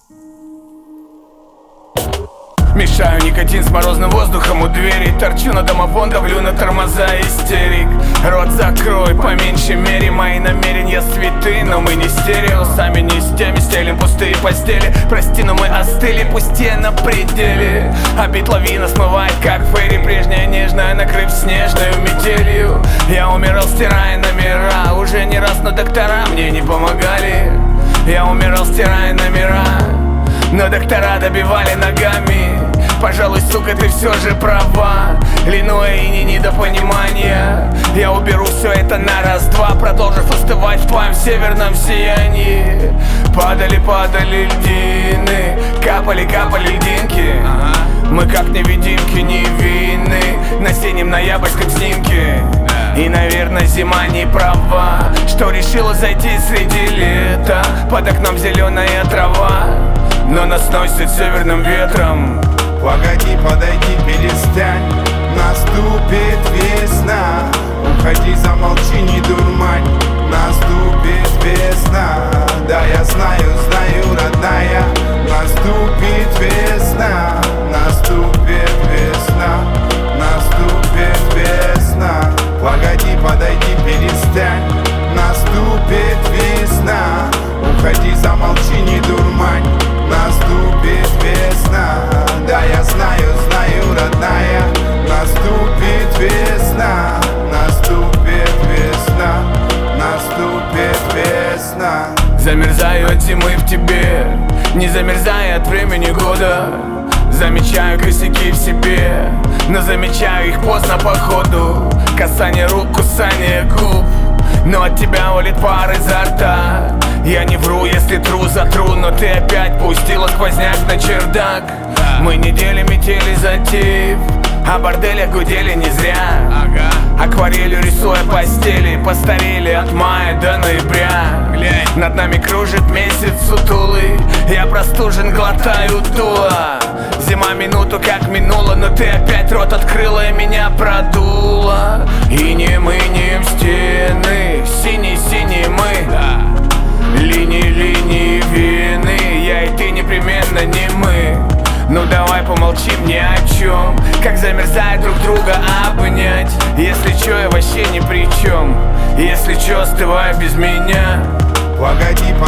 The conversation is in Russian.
Мешаю никотин с морозным воздухом у двери. Торчу на домофон, давлю на тормоза, истерик. Рот закрой, по меньшей мере. Мои намерения святы, но мы не стерео. Сами не с теми, стелим пустые постели. Прости, но мы остыли, пустее на пределе. Обид лавина смывает, как фейри. Прежняя нежная, накрыв снежную метелью. Я умирал, стирая номера. Уже не раз, но доктора мне не помогали. Я умирал, стирая номера, но доктора добивали ногами. Пожалуй, сука, ты все же права. Линуя и не недопонимания. Я уберу все это на раз-два, продолжив остывать в твоем северном сиянии. Падали, падали льдины, капали, капали льдинки. Мы как невидимки невинны на синем ноябрьском снимке. И, наверное, зима не права, что решила зайти среди лета. Под окном зеленая трава, но нас носит северным ветром. Погоди, подойди, перестань, наступит весна. Уходи, замолчи, не дурмань, наступит весна. Да, я знаю, знаю, родная, наступит весна. Наступит весна, наступит весна. Погоди, подойди, перестань, наступит весна. Уходи, замолчи, не дурмань, наступит весна. Да, я знаю, знаю, родная, наступит весна. Наступит весна, наступит весна. Замерзаю от зимы в тебе, не замерзая от времени года. Замечаю косяки в себе, но замечаю их поздно по ходу. Касание рук, кусание губ, но от тебя валит пар изо рта. Я не вру, если тру затру, но ты опять пустила сквозняк на чердак. Мы недели метели затив, а борделя гудели не зря. Акварелью рисуя постели, постарели от мая до ноября. Над нами кружит месяц сутулый, я простужен, глотаю дуло. Зима минуту как минула, но ты опять рот открыла и меня продула. Инеем стены, синие мы, линии вины. Я и ты непременно не мы. Ну давай помолчим ни о чем, как замерзает друг друга обнять. Если чё, я вообще ни при чем, если чё, остывай без меня. Погоди,